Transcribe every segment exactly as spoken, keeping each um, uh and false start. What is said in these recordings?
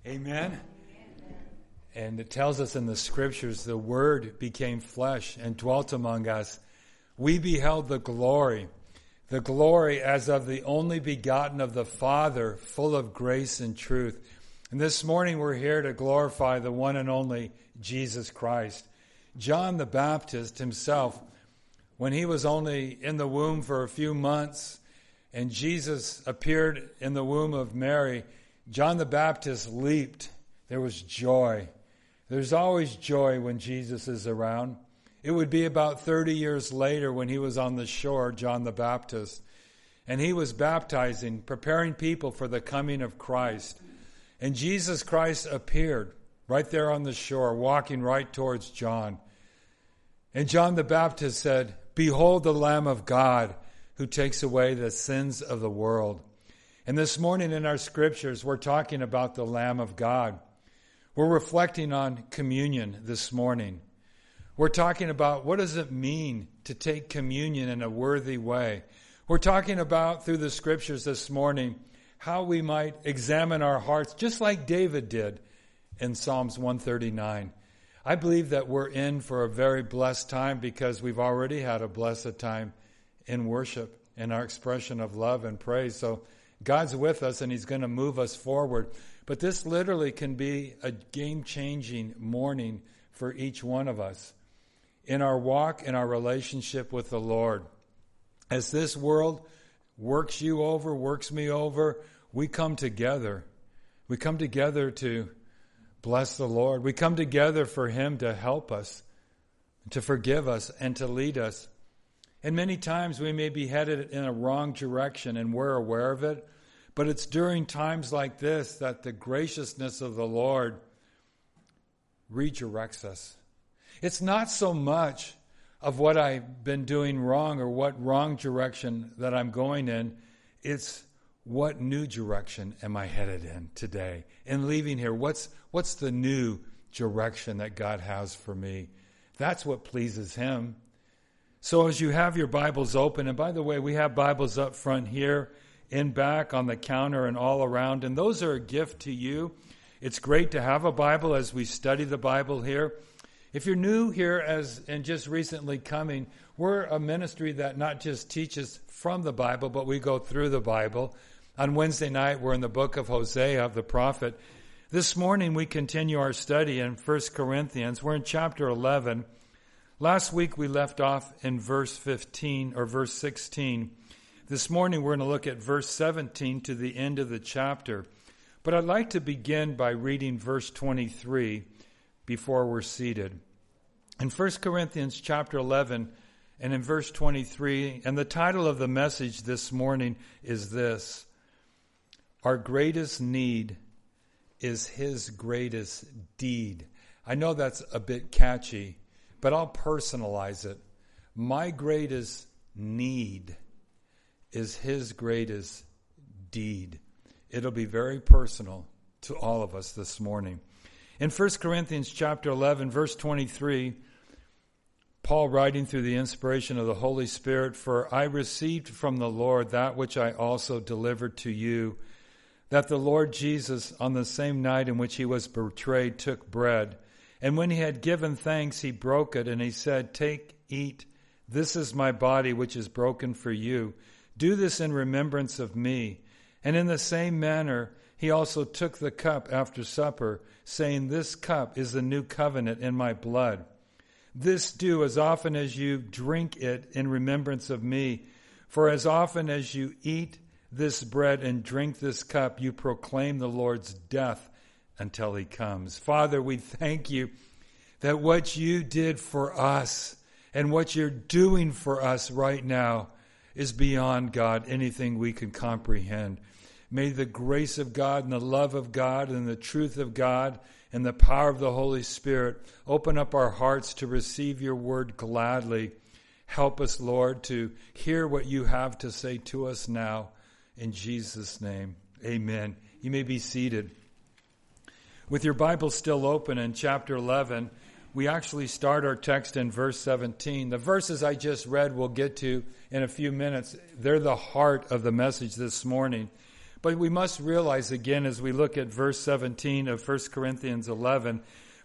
Amen. And it tells us in the scriptures, the Word became flesh and dwelt among us. We beheld the glory, the glory as of the only begotten of the Father, full of grace and truth. And this morning we're here to glorify the one and only Jesus Christ. John the Baptist himself, when he was only in the womb for a few months and Jesus appeared in the womb of Mary, John the Baptist leaped. There was joy. There's always joy when Jesus is around. It would be about thirty years later when he was on the shore, John the Baptist, and he was baptizing, preparing people for the coming of Christ. And Jesus Christ appeared right there on the shore, walking right towards John. And John the Baptist said, "Behold the Lamb of God who takes away the sins of the world." And this morning in our scriptures, we're talking about the Lamb of God. We're reflecting on communion this morning. We're talking about what does it mean to take communion in a worthy way. We're talking about, through the scriptures this morning, how we might examine our hearts, just like David did in Psalms one thirty-nine. I believe that we're in for a very blessed time because we've already had a blessed time in worship, in our expression of love and praise. So God's with us and he's going to move us forward. But this literally can be a game-changing morning for each one of us in our walk, in our relationship with the Lord. As this world works you over, works me over, we come together. We come together to bless the Lord. We come together for him to help us, to forgive us, and to lead us. And many times we may be headed in a wrong direction and we're aware of it. But it's during times like this that the graciousness of the Lord redirects us. It's not so much of what I've been doing wrong or what wrong direction that I'm going in. It's what new direction am I headed in today? And leaving here, what's what's the new direction that God has for me? That's what pleases him. So as you have your Bibles open, and by the way, we have Bibles up front here, in back, on the counter, and all around, and those are a gift to you. It's great to have a Bible as we study the Bible here. If you're new here as and just recently coming, we're a ministry that not just teaches from the Bible, but we go through the Bible. On Wednesday night, we're in the book of Hosea, of the prophet. This morning, we continue our study in First Corinthians. We're in chapter eleven. Last week, we left off in verse fifteen, or verse sixteen. This morning, we're going to look at verse seventeen to the end of the chapter. But I'd like to begin by reading verse twenty-three before we're seated. In First Corinthians chapter eleven and in verse twenty-three, and the title of the message this morning is this: Our greatest need is his greatest deed. I know that's a bit catchy, but I'll personalize it. My greatest need is his greatest deed. It'll be very personal to all of us this morning. In First Corinthians chapter eleven, verse twenty-three, Paul writing through the inspiration of the Holy Spirit, "For I received from the Lord that which I also delivered to you, that the Lord Jesus, on the same night in which he was betrayed, took bread. And when he had given thanks, he broke it, and he said, 'Take, eat. This is my body, which is broken for you. Do this in remembrance of me.' And in the same manner, he also took the cup after supper, saying, 'This cup is the new covenant in my blood. This do as often as you drink it in remembrance of me. For as often as you eat this bread and drink this cup, you proclaim the Lord's death until he comes.'" Father, we thank you that what you did for us and what you're doing for us right now is beyond, God, anything we can comprehend. May the grace of God and the love of God and the truth of God and the power of the Holy Spirit open up our hearts to receive your word gladly. Help us, Lord, to hear what you have to say to us now. In Jesus' name, amen. You may be seated. With your Bible still open in chapter eleven, we actually start our text in verse seventeen. The verses I just read we'll get to in a few minutes. They're the heart of the message this morning. But we must realize again, as we look at verse seventeen of First Corinthians eleven,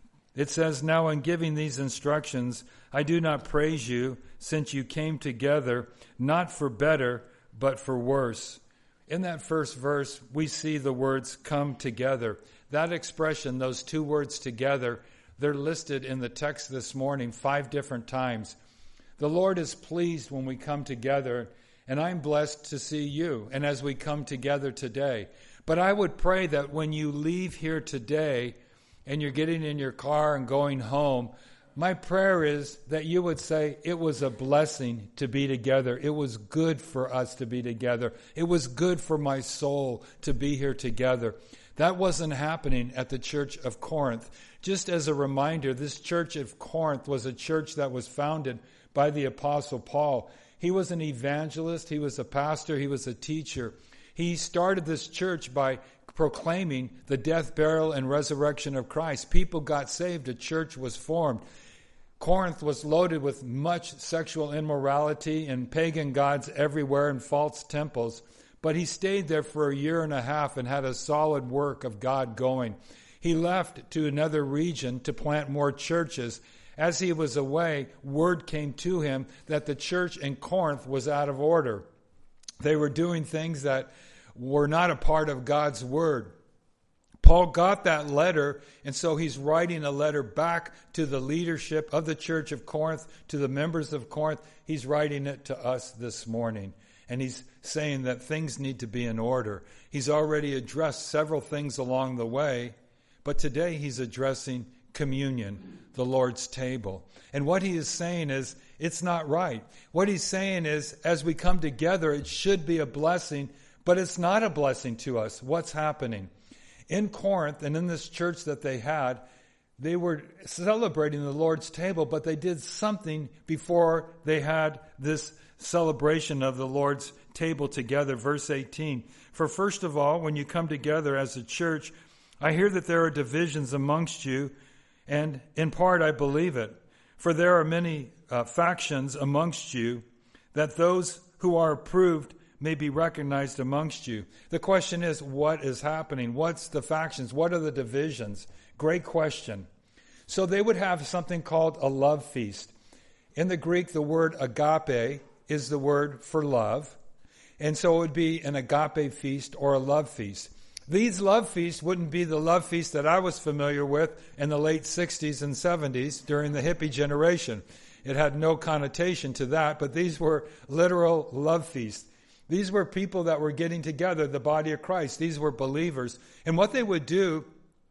it says, "Now in giving these instructions, I do not praise you, since you came together, not for better, but for worse." In that first verse, we see the words "come together." That expression, those two words together, they're listed in the text this morning five different times. The Lord is pleased when we come together, and I'm blessed to see you, and as we come together today. But I would pray that when you leave here today, and you're getting in your car and going home, my prayer is that you would say, it was a blessing to be together. It was good for us to be together. It was good for my soul to be here together. That wasn't happening at the church of Corinth. Just as a reminder, this church of Corinth was a church that was founded by the Apostle Paul. He was an evangelist. He was a pastor. He was a teacher. He started this church by proclaiming the death, burial, and resurrection of Christ. People got saved. A church was formed. Corinth was loaded with much sexual immorality and pagan gods everywhere and false temples. But he stayed there for a year and a half and had a solid work of God going. He left to another region to plant more churches. As he was away, word came to him that the church in Corinth was out of order. They were doing things that were not a part of God's word. Paul got that letter, and so he's writing a letter back to the leadership of the church of Corinth, to the members of Corinth. He's writing it to us this morning, and he's saying that things need to be in order. He's already addressed several things along the way, but today he's addressing communion, the Lord's table. And what he is saying is, it's not right. What he's saying is, as we come together, it should be a blessing, but it's not a blessing to us. What's happening? In Corinth and in this church that they had, they were celebrating the Lord's table, but they did something before they had this celebration of the Lord's table together. Verse eighteen, "For first of all, when you come together as a church, I hear that there are divisions amongst you, and in part I believe it. For there are many uh, factions amongst you, that those who are approved may be recognized amongst you." The question is, what is happening? What's the factions? What are the divisions? Great question. So they would have something called a love feast. In the Greek, the word agape is the word for love. And so it would be an agape feast or a love feast. These love feasts wouldn't be the love feast that I was familiar with in the late sixties and seventies during the hippie generation. It had no connotation to that, but these were literal love feasts. These were people that were getting together, the body of Christ. These were believers. And what they would do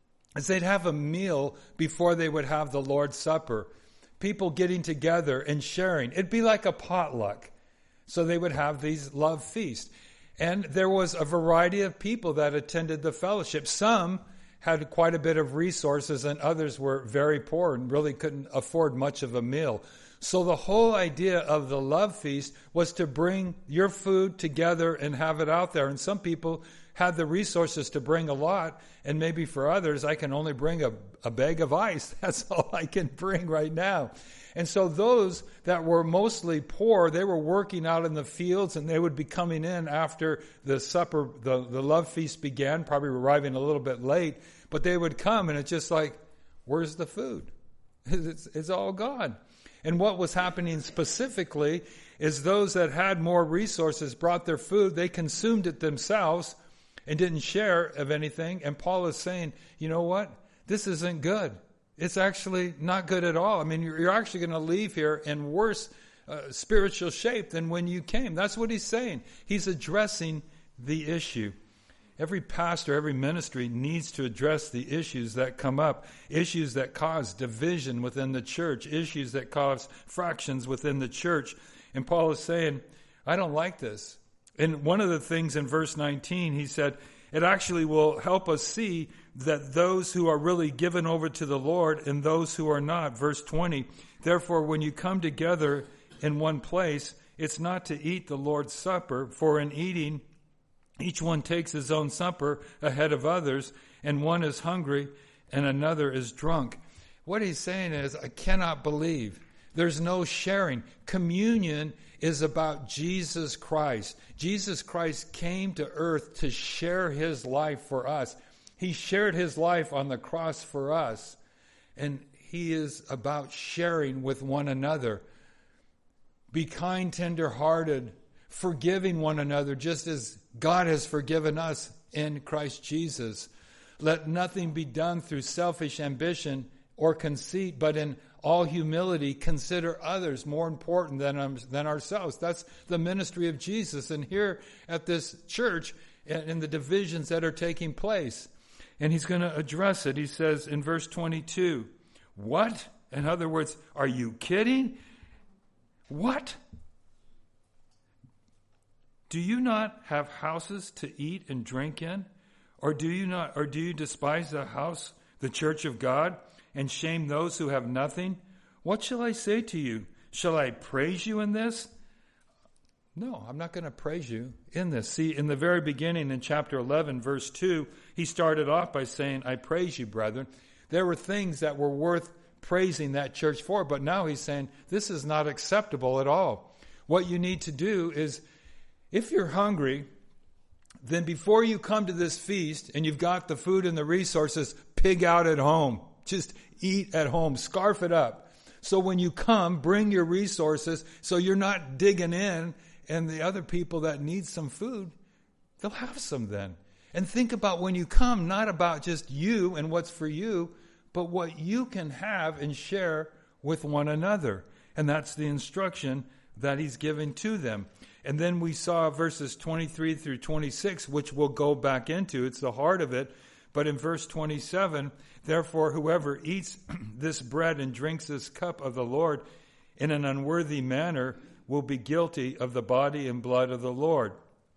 is they'd have a meal before they would have the Lord's Supper. People getting together and sharing. It'd be like a potluck. So they would have these love feasts. And there was a variety of people that attended the fellowship. Some had quite a bit of resources, and others were very poor and really couldn't afford much of a meal. So the whole idea of the love feast was to bring your food together and have it out there. And some people had the resources to bring a lot, and maybe for others, I can only bring a, a bag of ice. That's all I can bring right now. And so those that were mostly poor, they were working out in the fields, and they would be coming in after the supper, the, the love feast began, probably arriving a little bit late, but they would come, and it's just like, where's the food? It's, it's all gone. And what was happening specifically is those that had more resources brought their food, they consumed it themselves and didn't share of anything. And Paul is saying, you know what? This isn't good. It's actually not good at all. I mean, you're, you're actually going to leave here in worse uh, spiritual shape than when you came. That's what he's saying. He's addressing the issue. Every pastor, every ministry needs to address the issues that come up, issues that cause division within the church, issues that cause fractions within the church. And Paul is saying, I don't like this. And one of the things in verse nineteen, he said, it actually will help us see that those who are really given over to the Lord and those who are not. Verse twenty, therefore, when you come together in one place, it's not to eat the Lord's Supper, for in eating, each one takes his own supper ahead of others, and one is hungry and another is drunk. What he's saying is, I cannot believe There's no sharing. Communion is about Jesus Christ. Jesus Christ came to earth to share his life for us. He shared his life on the cross for us. And he is about sharing with one another. Be kind, tender-hearted, forgiving one another just as God has forgiven us in Christ Jesus. Let nothing be done through selfish ambition or conceit, but in all humility consider others more important than, um, than ourselves. That's the ministry of Jesus. And here at this church, in the divisions that are taking place, and he's going to address it. He says in verse twenty-two, what? In other words, are you kidding? What? Do you not have houses to eat and drink in? Or do you not, or do you despise the house, the church of God, and shame those who have nothing? What shall I say to you? Shall I praise you in this? No, I'm not going to praise you in this. See, in the very beginning in chapter eleven, verse two, he started off by saying, I praise you, brethren. There were things that were worth praising that church for, but now he's saying, this is not acceptable at all. What you need to do is, if you're hungry, then before you come to this feast and you've got the food and the resources, pig out at home. Just eat at home. Scarf it up. So when you come, bring your resources so you're not digging in, and the other people that need some food, they'll have some then. And think about when you come, not about just you and what's for you, but what you can have and share with one another. And that's the instruction that he's giving to them. And then we saw verses twenty-three through twenty-six, which we'll go back into. It's the heart of it. But in verse twenty-seven, therefore, whoever eats this bread and drinks this cup of the Lord in an unworthy manner will be guilty of the body and blood of the Lord.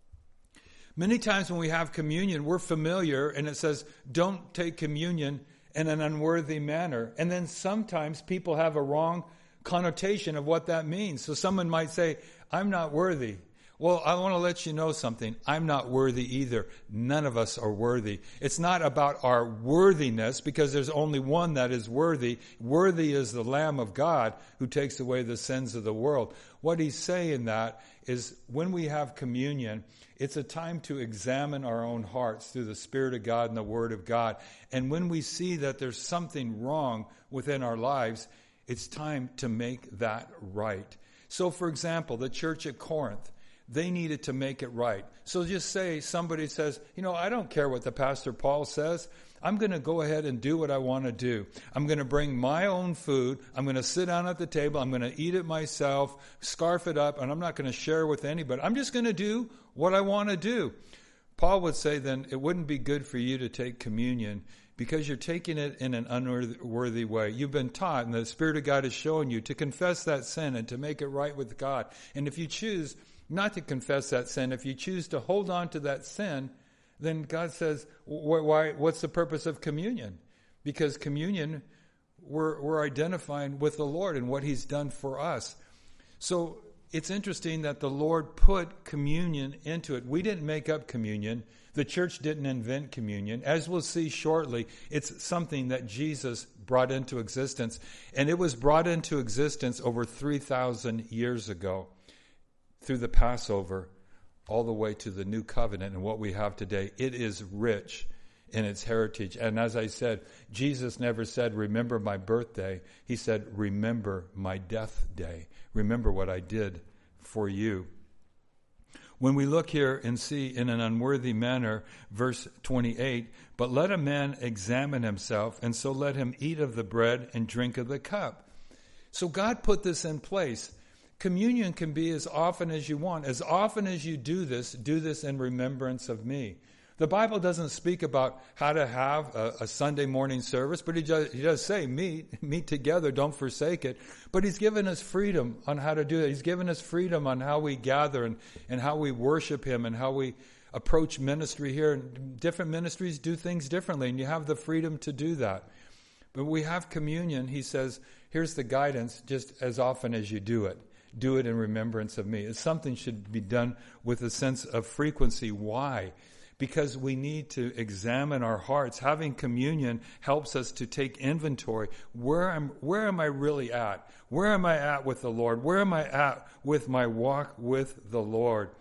Many times when we have communion, we're familiar, and it says, don't take communion in an unworthy manner. And then sometimes people have a wrong connotation of what that means. So someone might say, I'm not worthy. Well, I want to let you know something. I'm not worthy either. None of us are worthy. It's not about our worthiness, because there's only one that is worthy. Worthy is the Lamb of God who takes away the sins of the world. What he's saying that is when we have communion, it's a time to examine our own hearts through the Spirit of God and the Word of God. And when we see that there's something wrong within our lives, it's time to make that right. So, for example, the church at Corinth, they needed to make it right. So just say somebody says, you know, I don't care what the Pastor Paul says. I'm going to go ahead and do what I want to do. I'm going to bring my own food. I'm going to sit down at the table. I'm going to eat it myself, scarf it up, and I'm not going to share with anybody. I'm just going to do what I want to do. Paul would say then it wouldn't be good for you to take communion because you're taking it in an unworthy way. You've been taught, and the Spirit of God is showing you to confess that sin and to make it right with God. And if you choose not to confess that sin, if you choose to hold on to that sin, then God says, why, what's the purpose of communion? Because communion, we're, we're identifying with the Lord and what he's done for us. So it's interesting that the Lord put communion into it. We didn't make up communion. The church didn't invent communion. As we'll see shortly, it's something that Jesus brought into existence. And it was brought into existence over three thousand years ago through the Passover all the way to the New Covenant and what we have today. It is rich in its heritage. And as I said, Jesus never said, remember my birthday. He said, remember my death day. Remember what I did for you. When we look here and see in an unworthy manner, verse twenty-eight, but let a man examine himself, and so let him eat of the bread and drink of the cup. So God put this in place. Communion can be as often as you want. As often as you do this, do this in remembrance of me. The Bible doesn't speak about how to have a, a Sunday morning service, but he does, he does say meet, meet together, don't forsake it. But he's given us freedom on how to do that. He's given us freedom on how we gather and, and how we worship him and how we approach ministry here. And different ministries do things differently, and you have the freedom to do that. But we have communion. He says, here's the guidance, just as often as you do it. Do it in remembrance of me. It's something should be done with a sense of frequency. Why? because we need to examine our hearts. Having communion helps us to take inventory. Where am, where am I really at? Where am I at with the Lord? Where am I at with my walk with the Lord?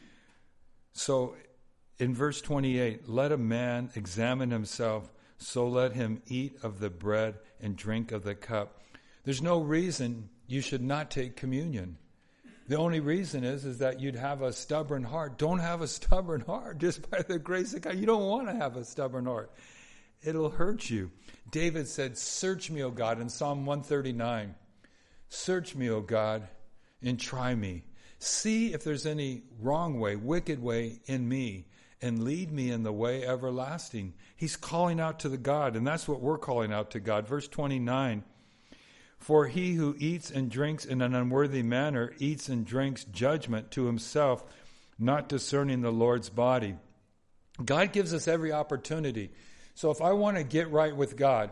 So in verse twenty-eight, let a man examine himself, so let him eat of the bread and drink of the cup. There's no reason you should not take communion. The only reason is, is that you'd have a stubborn heart. Don't have a stubborn heart just by the grace of God. You don't want to have a stubborn heart. It'll hurt you. David said, search me, O God, in Psalm one thirty-nine. Search me, O God, and try me. See if there's any wrong way, wicked way in me, and lead me in the way everlasting. He's calling out to the God, and that's what we're calling out to God. Verse twenty-nine, for he who eats and drinks in an unworthy manner eats and drinks judgment to himself, not discerning the Lord's body. God gives us every opportunity. So if I want to get right with God,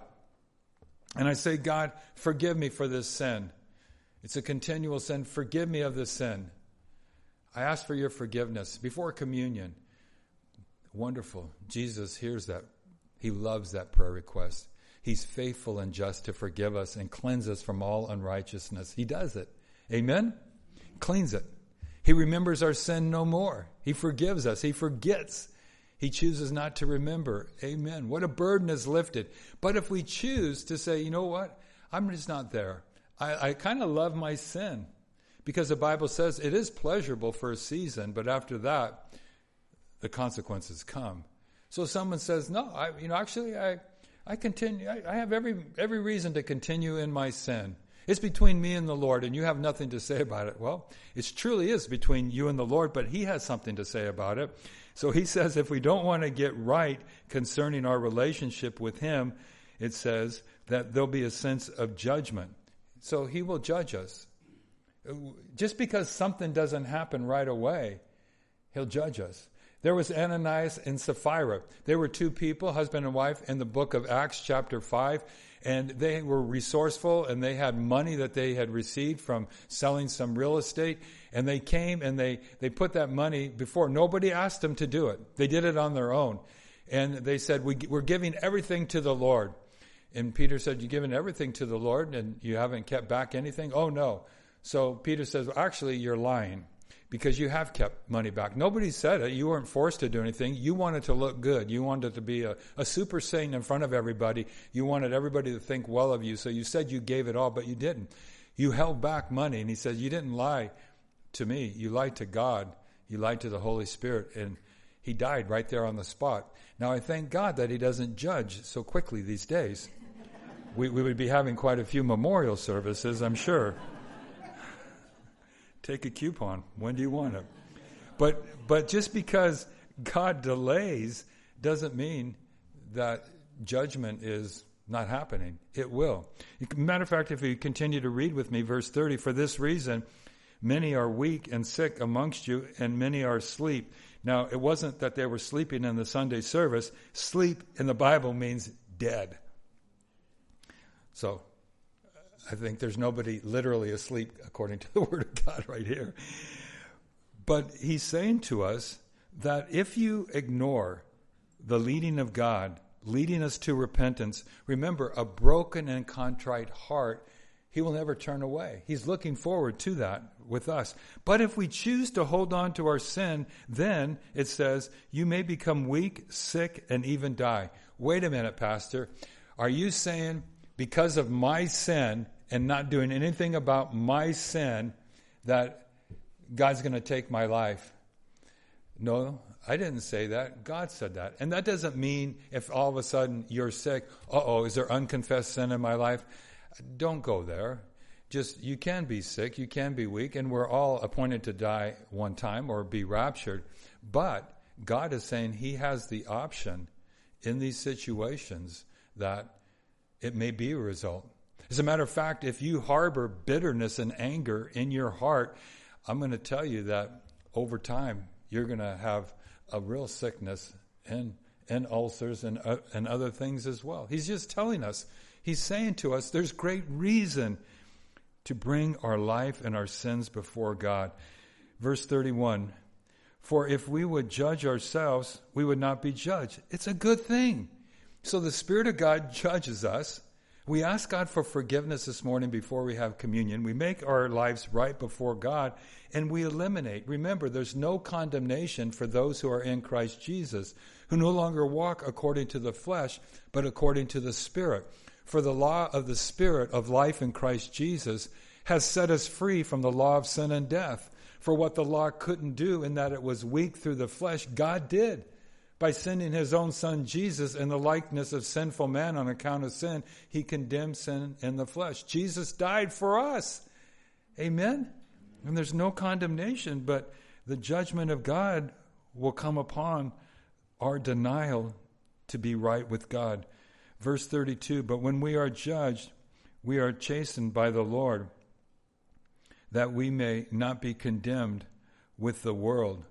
and I say, God, forgive me for this sin. It's a continual sin. Forgive me of this sin. I ask for your forgiveness before communion. Wonderful. Jesus hears that. He loves that prayer request. He's faithful and just to forgive us and cleanse us from all unrighteousness. He does it. Amen? Cleans it. He remembers our sin no more. He forgives us. He forgets. He chooses not to remember. Amen. What a burden is lifted. But if we choose to say, you know what? I'm just not there. I, I kind of love my sin. Because the Bible says it is pleasurable for a season, but after that, the consequences come. So someone says, no, I, you know, actually, I, I continue. I, I have every every reason to continue in my sin. It's between me and the Lord, and you have nothing to say about it. Well, it truly is between you and the Lord, but He has something to say about it. So He says, if we don't want to get right concerning our relationship with Him, it says that there'll be a sense of judgment. So He will judge us. Just because something doesn't happen right away, He'll judge us. There was Ananias and Sapphira. They were two people, husband and wife, in the book of Acts chapter five. And they were resourceful, and they had money that they had received from selling some real estate. And they came and they, they put that money before. Nobody asked them to do it. They did it on their own. And they said, we, we're giving everything to the Lord. And Peter said, you've given everything to the Lord and you haven't kept back anything? Oh, no. So Peter says, well, actually, you're lying because you have kept money back. Nobody said it. You weren't forced to do anything. You wanted to look good. You wanted to be a, a super saint in front of everybody. You wanted everybody to think well of you. So you said you gave it all, but you didn't. You held back money. And he says, you didn't lie to me. You lied to God. You lied to the Holy Spirit. And he died right there on the spot. Now, I thank God that He doesn't judge so quickly these days. We, we would be having quite a few memorial services, I'm sure. Take a coupon. When do you want it? But but just because God delays doesn't mean that judgment is not happening. It will. Matter of fact, if you continue to read with me, verse thirty, for this reason, many are weak and sick amongst you, and many are asleep. Now, it wasn't that they were sleeping in the Sunday service. Sleep in the Bible means dead. So I think there's nobody literally asleep according to the Word of God right here. But He's saying to us that if you ignore the leading of God, leading us to repentance, remember, a broken and contrite heart, He will never turn away. He's looking forward to that with us. But if we choose to hold on to our sin, then it says, you may become weak, sick, and even die. Wait a minute, Pastor. Are you saying because of my sin and not doing anything about my sin that God's going to take my life? No, I didn't say that. God said that. And that doesn't mean if all of a sudden you're sick, uh-oh, is there unconfessed sin in my life? Don't go there. Just, you can be sick, you can be weak, and we're all appointed to die one time or be raptured. But God is saying He has the option in these situations that it may be a result. As a matter of fact, if you harbor bitterness and anger in your heart, I'm going to tell you that over time, you're going to have a real sickness and, and ulcers and, uh, and other things as well. He's just telling us. He's saying to us, there's great reason to bring our life and our sins before God. Verse thirty-one, For if we would judge ourselves, we would not be judged. It's a good thing. So the Spirit of God judges us. We ask God for forgiveness this morning before we have communion. We make our lives right before God, and we eliminate. Remember, there's no condemnation for those who are in Christ Jesus, who no longer walk according to the flesh, but according to the Spirit. For the law of the Spirit of life in Christ Jesus has set us free from the law of sin and death. For what the law couldn't do in that it was weak through the flesh, God did. By sending his own Son Jesus in the likeness of sinful man on account of sin, he condemned sin in the flesh. Jesus died for us. Amen? And there's no condemnation, but the judgment of God will come upon our denial to be right with God. Verse thirty-two, but when we are judged, we are chastened by the Lord, that we may not be condemned with the world.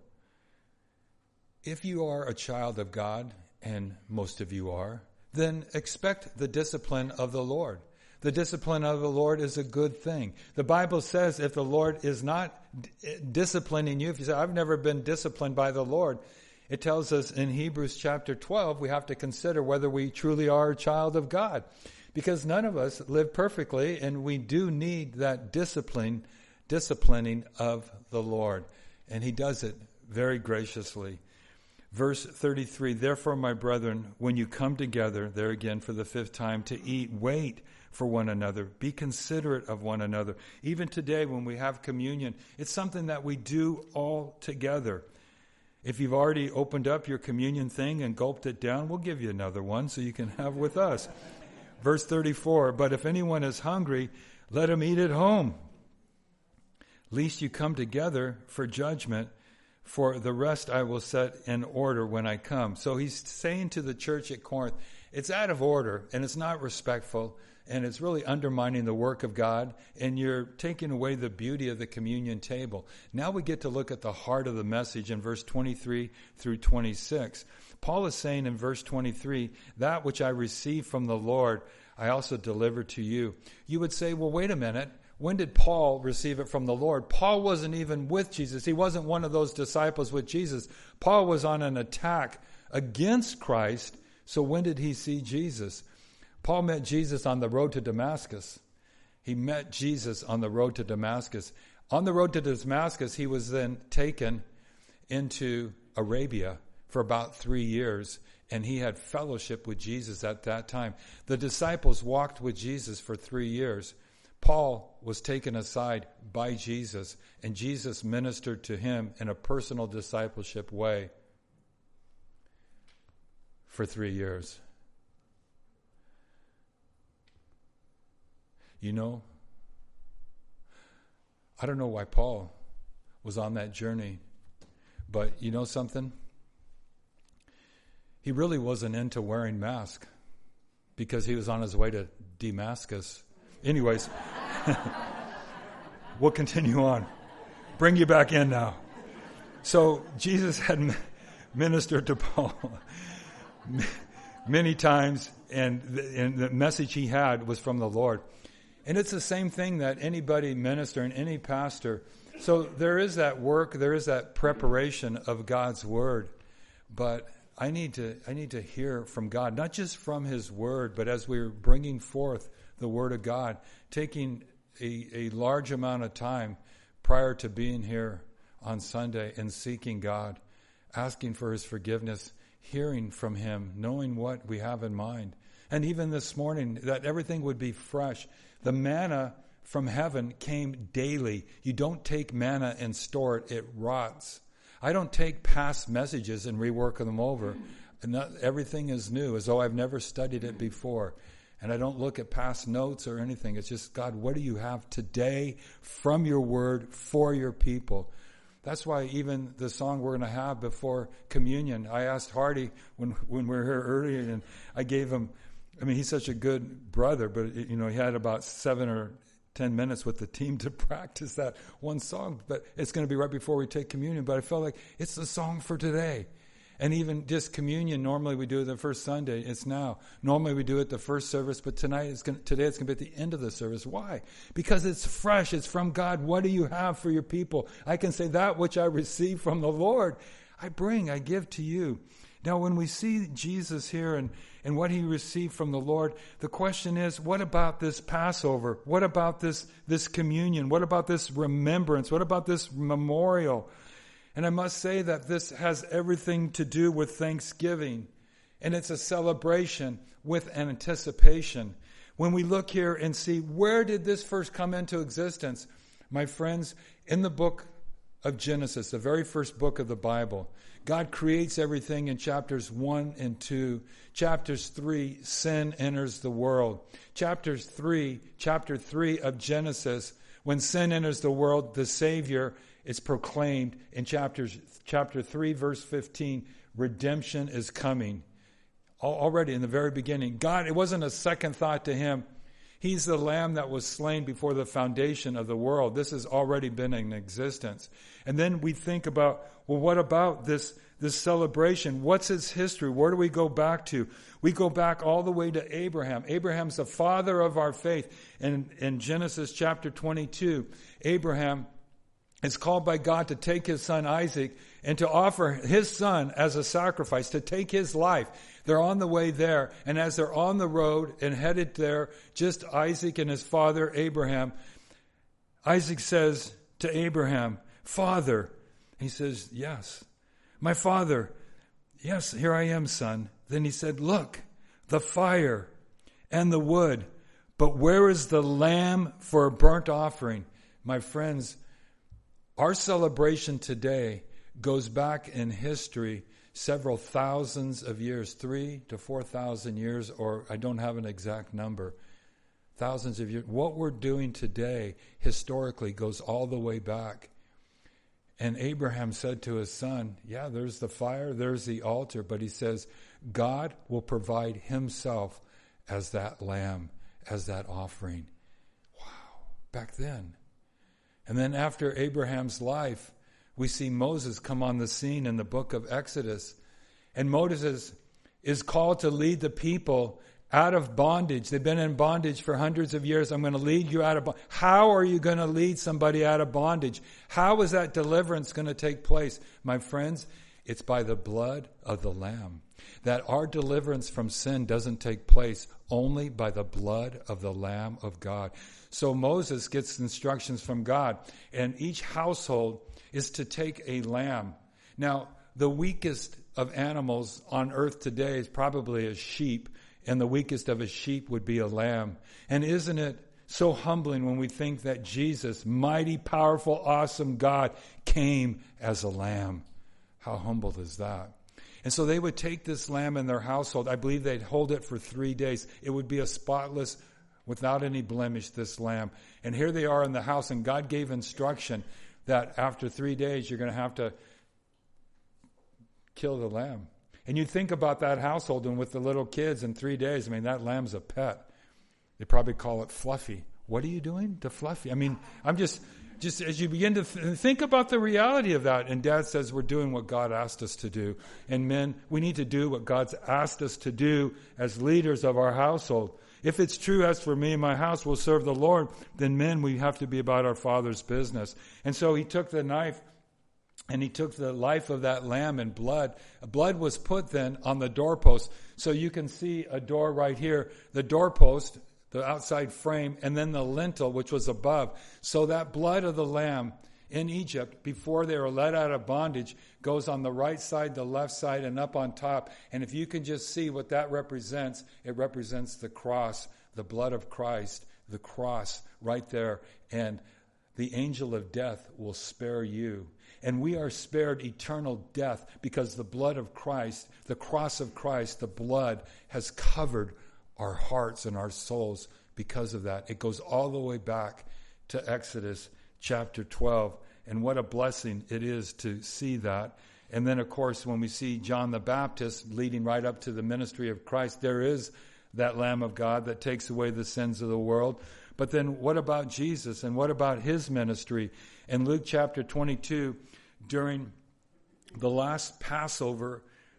If you are a child of God, and most of you are, then expect the discipline of the Lord. The discipline of the Lord is a good thing. The Bible says if the Lord is not d- disciplining you, if you say, I've never been disciplined by the Lord, it tells us in Hebrews chapter twelve, we have to consider whether we truly are a child of God. Because none of us live perfectly, and we do need that discipline, disciplining of the Lord. And he does it very graciously. Verse thirty-three, therefore, my brethren, when you come together, there again for the fifth time, to eat, wait for one another. Be considerate of one another. Even today when we have communion, it's something that we do all together. If you've already opened up your communion thing and gulped it down, we'll give you another one so you can have with us. Verse thirty-four, but if anyone is hungry, let him eat at home, lest you come together for judgment. For the rest I will set in order when I come. So he's saying to the church at Corinth, it's out of order, and it's not respectful, and it's really undermining the work of God, and you're taking away the beauty of the communion table. Now we get to look at the heart of the message in verse twenty-three through twenty-six. Paul is saying in verse twenty-three, that which I received from the Lord, I also delivered to you. You would say, well, wait a minute. When did Paul receive it from the Lord? Paul wasn't even with Jesus. He wasn't one of those disciples with Jesus. Paul was on an attack against Christ. So when did he see Jesus? Paul met Jesus on the road to Damascus. He met Jesus on the road to Damascus. On the road to Damascus, he was then taken into Arabia for about three years, and he had fellowship with Jesus at that time. The disciples walked with Jesus for three years. Paul was taken aside by Jesus, and Jesus ministered to him in a personal discipleship way for three years. You know, I don't know why Paul was on that journey, but you know something? He really wasn't into wearing masks because he was on his way to Damascus. Anyways, we'll continue on. Bring you back in now. So Jesus had ministered to Paul many times, and the, and the message he had was from the Lord. And it's the same thing that anybody ministering, any pastor. So there is that work, there is that preparation of God's word. But I need to I need to hear from God, not just from his word, but as we're bringing forth the word of God, taking a, a large amount of time prior to being here on Sunday and seeking God, asking for his forgiveness, hearing from him, knowing what we have in mind. And even this morning, that everything would be fresh. The manna from heaven came daily. You don't take manna and store it, it rots. I don't take past messages and rework them over. And not, everything is new, as though I've never studied it before. And I don't look at past notes or anything. It's just, God, what do you have today from your word for your people? That's why even the song we're going to have before communion, I asked Hardy when when we were here earlier, and I gave him, I mean, he's such a good brother, but, you know, he had about seven or ten minutes with the team to practice that one song. But it's going to be right before we take communion. But I felt like it's the song for today. And even just communion, normally we do it the first Sunday. It's now. Normally we do it the first service, but tonight it's going today it's going to be at the end of the service. Why? Because it's fresh. It's from God. What do you have for your people? I can say that which I receive from the Lord, I bring, I give to you. Now, when we see Jesus here and, and what he received from the Lord, the question is, what about this Passover? What about this, this communion? What about this remembrance? What about this memorial? And I must say that this has everything to do with Thanksgiving. And it's a celebration with anticipation. When we look here and see, where did this first come into existence? My friends, in the book of Genesis, the very first book of the Bible, God creates everything in chapters one and two. Chapters three, sin enters the world. Chapters three, chapter three of Genesis, when sin enters the world, the Savior is proclaimed. In chapters, chapter three, verse fifteen, redemption is coming. Already in the very beginning, God, it wasn't a second thought to him. He's the lamb that was slain before the foundation of the world. This has already been in existence. And then we think about, well, what about this, this celebration? What's its history? Where do we go back to? We go back all the way to Abraham. Abraham's the father of our faith. And in Genesis chapter twenty-two, Abraham is called by God to take his son Isaac and to offer his son as a sacrifice, to take his life. They're on the way there, and as they're on the road and headed there, just Isaac and his father Abraham, Isaac says to Abraham, "Father." He says, "Yes." "My father." "Yes, here I am, son." Then he said, "Look, the fire and the wood, but where is the lamb for a burnt offering?" My friends, our celebration today goes back in history several thousands of years, three to four thousand years, or I don't have an exact number, thousands of years. What we're doing today historically goes all the way back. And Abraham said to his son, yeah, there's the fire, there's the altar, but he says, God will provide himself as that lamb, as that offering. Wow, back then. And then after Abraham's life, we see Moses come on the scene in the book of Exodus. And Moses is called to lead the people out of bondage. They've been in bondage for hundreds of years. I'm going to lead you out of bondage. How are you going to lead somebody out of bondage? How is that deliverance going to take place? My friends, it's by the blood of the Lamb. That our deliverance from sin doesn't take place only by the blood of the Lamb of God. So Moses gets instructions from God, and each household is to take a lamb. Now, the weakest of animals on earth today is probably a sheep, and the weakest of a sheep would be a lamb. And isn't it so humbling when we think that Jesus, mighty, powerful, awesome God, came as a lamb? How humbled is that? And so they would take this lamb in their household. I believe they'd hold it for three days. It would be a spotless, without any blemish, this lamb. And here they are in the house, and God gave instruction that after three days you're going to have to kill the lamb. And you think about that household, and with the little kids in three days, I mean, that lamb's a pet. They probably call it Fluffy. What are you doing to Fluffy? I mean, I'm just, just as you begin to th- think about the reality of that, and Dad says we're doing what God asked us to do. And men, we need to do what God's asked us to do as leaders of our household. If it's true, as for me and my house, we'll serve the Lord, then men, we have to be about our Father's business. And so he took the knife, and he took the life of that lamb and blood. Blood was put then on the doorpost. So you can see a door right here, the doorpost, the outside frame, and then the lintel, which was above. So that blood of the lamb in Egypt, before they were led out of bondage, goes on the right side, the left side, and up on top. And if you can just see what that represents, it represents the cross, the blood of Christ, the cross right there. And the angel of death will spare you. And we are spared eternal death because the blood of Christ, the cross of Christ, the blood has covered our hearts and our souls because of that. It goes all the way back to Exodus chapter twelve. And what a blessing it is to see that. And then, of course, when we see John the Baptist leading right up to the ministry of Christ, there is that Lamb of God that takes away the sins of the world. But then what about Jesus, and what about his ministry? In Luke chapter twenty-two, during the last Passover,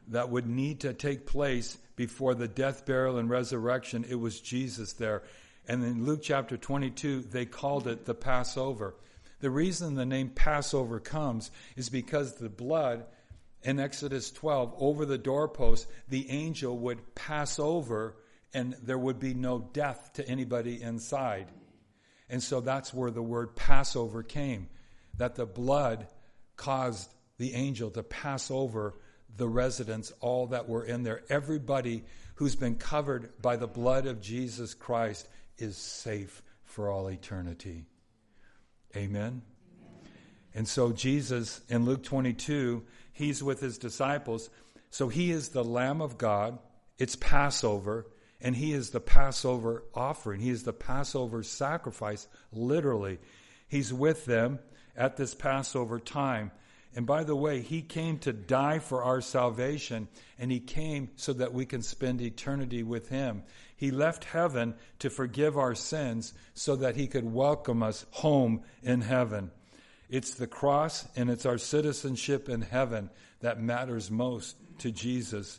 that would need to take place before the death, burial, and resurrection, it was Jesus there. And in Luke chapter twenty-two, they called it the Passover. The reason the name Passover comes is because the blood in Exodus twelve, over the doorpost, the angel would pass over and there would be no death to anybody inside. And so that's where the word Passover came, that the blood caused the angel to pass over the residents, all that were in there. Everybody who's been covered by the blood of Jesus Christ is safe for all eternity. Amen? Amen. And so Jesus, in Luke twenty-two, he's with his disciples. So he is the Lamb of God. It's Passover. And he is the Passover offering. He is the Passover sacrifice, literally. He's with them at this Passover time. And by the way, he came to die for our salvation, and he came so that we can spend eternity with him. He left heaven to forgive our sins so that he could welcome us home in heaven. It's the cross and it's our citizenship in heaven that matters most to Jesus.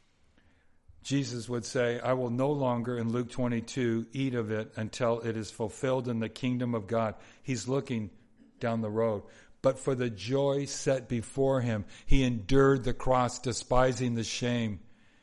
Jesus would say, I will no longer, in Luke twenty-two, eat of it until it is fulfilled in the kingdom of God. He's looking down the road. But for the joy set before him, he endured the cross, despising the shame.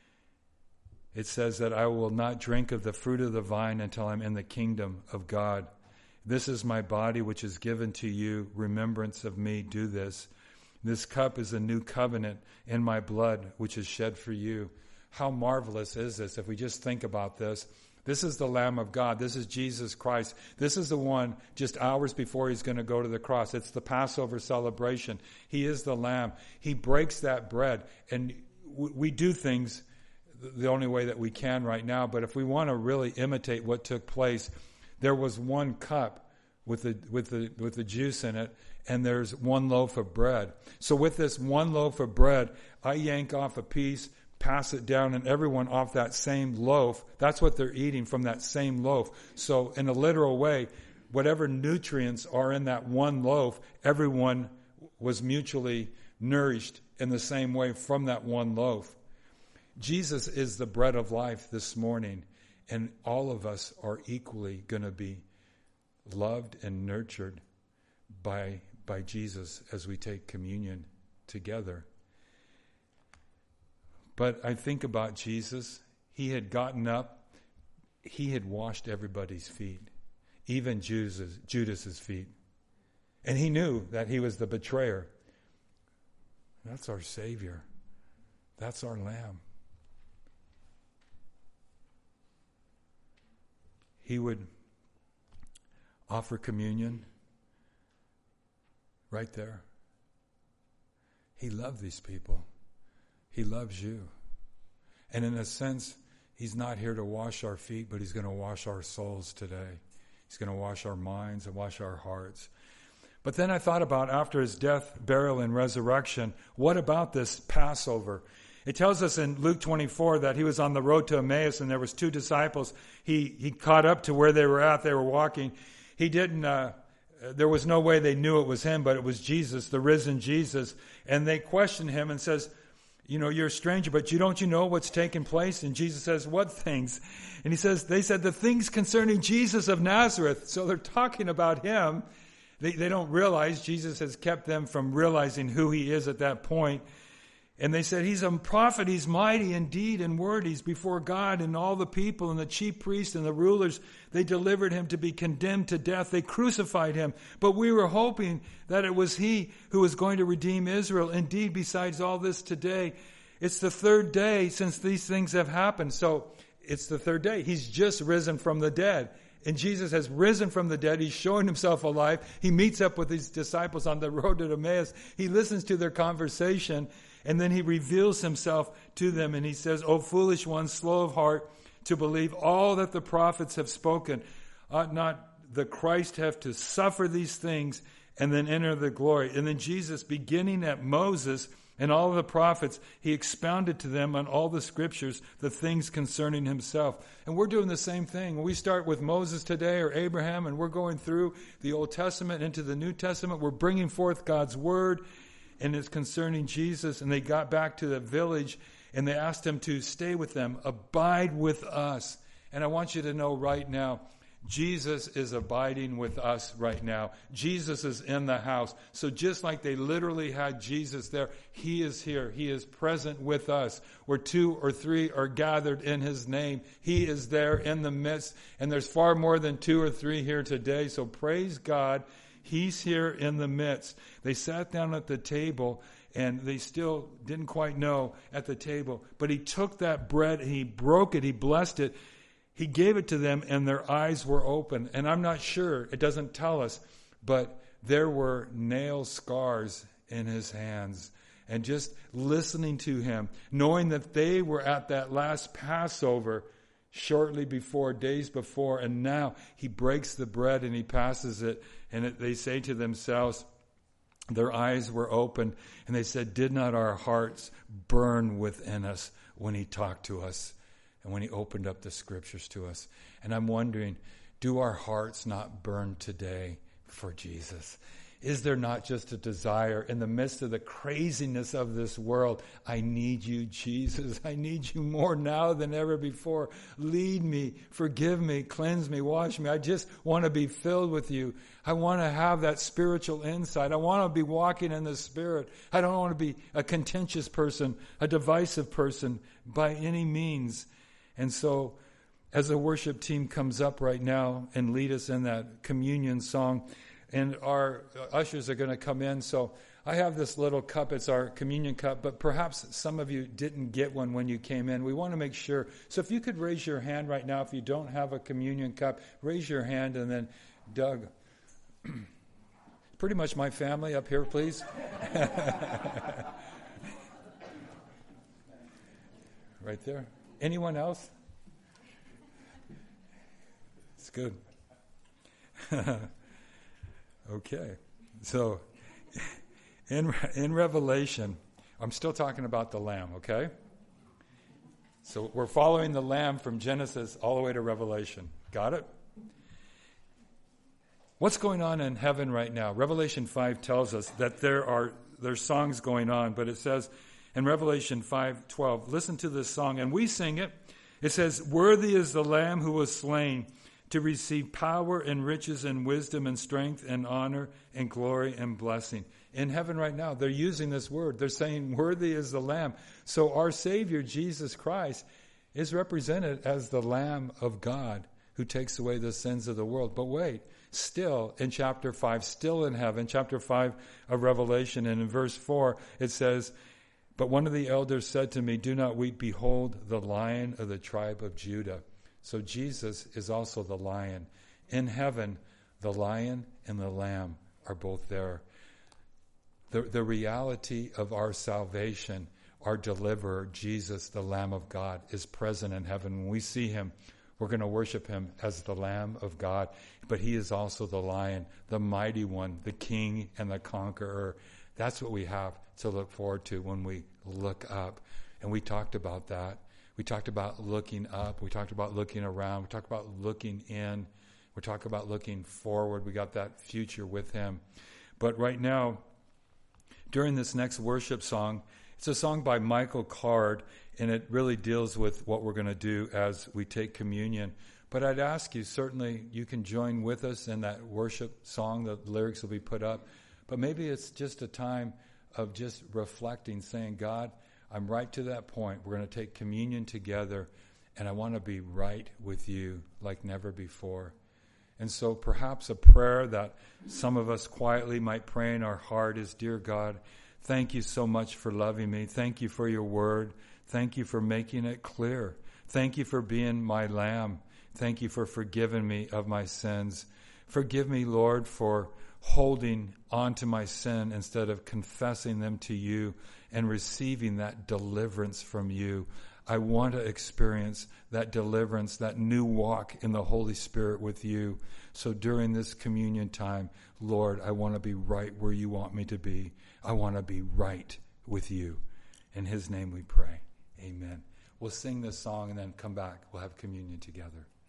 It says that I will not drink of the fruit of the vine until I'm in the kingdom of God. This is my body, which is given to you. Remembrance of me, do this. This cup is a new covenant in my blood, which is shed for you. How marvelous is this if we just think about this? This is the Lamb of God. This is Jesus Christ. This is the one just hours before he's going to go to the cross. It's the Passover celebration. He is the Lamb. He breaks that bread. And we do things the only way that we can right now. But if we want to really imitate what took place, there was one cup with the, with the, with the juice in it, and there's one loaf of bread. So with this one loaf of bread, I yank off a piece, pass it down, and everyone off that same loaf. That's what they're eating from that same loaf. So in a literal way, whatever nutrients are in that one loaf, everyone was mutually nourished in the same way from that one loaf. Jesus is the bread of life this morning, and all of us are equally going to be loved and nurtured by, by Jesus as we take communion together. But I think about Jesus. He had gotten up. He had washed everybody's feet, even Judas, Judas's feet. And he knew that he was the betrayer. That's our Savior. That's our Lamb. He would offer communion right there. He loved these people. He loves you. And in a sense, he's not here to wash our feet, but he's going to wash our souls today. He's going to wash our minds and wash our hearts. But then I thought about, after his death, burial, and resurrection, what about this Passover? It tells us in Luke twenty-four that he was on the road to Emmaus, and there was two disciples. He he caught up to where they were at. They were walking. He didn't... Uh, there was no way they knew it was him, but it was Jesus, the risen Jesus. And they questioned him and says, you know, you're a stranger, but you don't you know what's taking place? And Jesus says, what things? And he says, they said the things concerning Jesus of Nazareth. So they're talking about him. They, they don't realize Jesus has kept them from realizing who he is at that point. And they said, he's a prophet, he's mighty in deed and word, he's before God and all the people and the chief priests and the rulers. They delivered him to be condemned to death. They crucified him. But we were hoping that it was he who was going to redeem Israel. Indeed, besides all this today, it's the third day since these things have happened. So it's the third day. He's just risen from the dead. And Jesus has risen from the dead. He's showing himself alive. He meets up with his disciples on the road to Emmaus. He listens to their conversation. And then he reveals himself to them, and he says, O foolish ones, slow of heart to believe all that the prophets have spoken. Ought not the Christ have to suffer these things and then enter the glory? And then Jesus, beginning at Moses and all of the prophets, he expounded to them on all the scriptures the things concerning himself. And we're doing the same thing. When we start with Moses today or Abraham, and we're going through the Old Testament into the New Testament, we're bringing forth God's word. and it's concerning Jesus. And they got back to the village, and they asked him to stay with them, abide with us. And I want you to know right now, Jesus is abiding with us right now. Jesus is in the house. So just like they literally had Jesus there, he is here. He is present with us. Where two or three are gathered in his name, he is there in the midst. And there's far more than two or three here today. So praise God. He's here in the midst. They sat down at the table, and they still didn't quite know at the table. But he took that bread and he broke it. He blessed it. He gave it to them, and their eyes were open. And I'm not sure, it doesn't tell us, but there were nail scars in his hands. And just listening to him, knowing that they were at that last Passover shortly before, days before, and now he breaks the bread and he passes it, and it, they say to themselves, their eyes were open, and they said, did not our hearts burn within us when he talked to us? And when he opened up the scriptures to us. And I'm wondering, do our hearts not burn today for Jesus? Is there not just a desire in the midst of the craziness of this world? I need you, Jesus. I need you more now than ever before. Lead me, forgive me, cleanse me, wash me. I just want to be filled with you. I want to have that spiritual insight. I want to be walking in the Spirit. I don't want to be a contentious person, a divisive person by any means. And so, as the worship team comes up right now and lead us in that communion song, and our ushers are going to come in. So I have this little cup. It's our communion cup, but perhaps some of you didn't get one when you came in. We want to make sure. So if you could raise your hand right now, if you don't have a communion cup, raise your hand, and then Doug, pretty much my family up here, please. Right there. Anyone else? It's good. Okay. So, in in Revelation, I'm still talking about the Lamb, okay? So we're following the Lamb from Genesis all the way to Revelation. Got it? What's going on in heaven right now? Revelation five tells us that there are there's songs going on, but it says in Revelation five twelve, listen to this song, and we sing it. It says, worthy is the Lamb who was slain to receive power and riches and wisdom and strength and honor and glory and blessing. In heaven right now, they're using this word. They're saying, worthy is the Lamb. So our Savior, Jesus Christ, is represented as the Lamb of God who takes away the sins of the world. But wait, still in chapter five, still in heaven, chapter five of Revelation, and in verse four, it says, but one of the elders said to me, do not weep, behold, the Lion of the tribe of Judah. So Jesus is also the Lion. In heaven, the Lion and the Lamb are both there. The, the reality of our salvation, our deliverer, Jesus, the Lamb of God, is present in heaven. When we see him, we're going to worship him as the Lamb of God. But he is also the Lion, the mighty one, the King and the Conqueror. That's what we have to look forward to when we look up. And we talked about that. We talked about looking up. We talked about looking around. We talked about looking in. We talked about looking forward. We got that future with him. But right now, during this next worship song, it's a song by Michael Card, and it really deals with what we're going to do as we take communion. But I'd ask you, certainly you can join with us in that worship song. The lyrics will be put up. But maybe it's just a time of just reflecting, saying, God, I'm right to that point. We're going to take communion together, and I want to be right with you like never before. And so perhaps a prayer that some of us quietly might pray in our heart is, dear God, thank you so much for loving me. Thank you for your word. Thank you for making it clear. Thank you for being my lamb. Thank you for forgiving me of my sins. Forgive me, Lord, for holding on to my sin instead of confessing them to you and receiving that deliverance from you. I want to experience that deliverance, that new walk in the Holy Spirit with you. So during this communion time, Lord, I want to be right where you want me to be. I want to be right with you. In his name we pray. Amen. We'll sing this song and then come back. We'll have communion together.